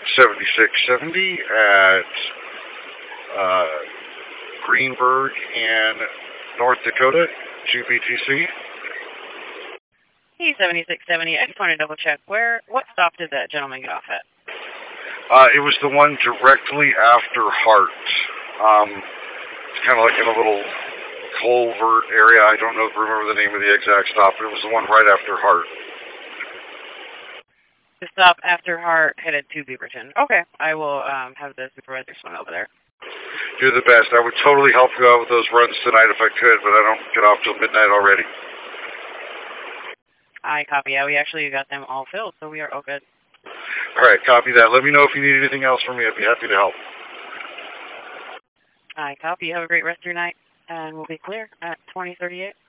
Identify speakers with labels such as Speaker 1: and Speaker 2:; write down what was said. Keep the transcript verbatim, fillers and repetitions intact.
Speaker 1: seventy-six seventy at uh, Greenberg and North Dakota, G B T C.
Speaker 2: Hey, seventy-six seventy. I just want to double check. Where, what stop did that gentleman get off at?
Speaker 1: Uh, it was the one directly after Hart. Um, it's kind of like in a little culvert area. I don't know, remember the name of the exact stop, but it was the one right after Hart.
Speaker 2: The stop after Hart headed to Beaverton. Okay, I will um, have the supervisor swing over there.
Speaker 1: You're the best. I would totally help you out with those runs tonight if I could, but I don't get off till midnight already.
Speaker 2: I copy. Yeah, we actually got them all filled, so we are all good.
Speaker 1: All right, copy that. Let me know if you need anything else from me. I'd be happy to help.
Speaker 2: I copy. Have a great rest of your night, and we'll be clear at twenty thirty-eight.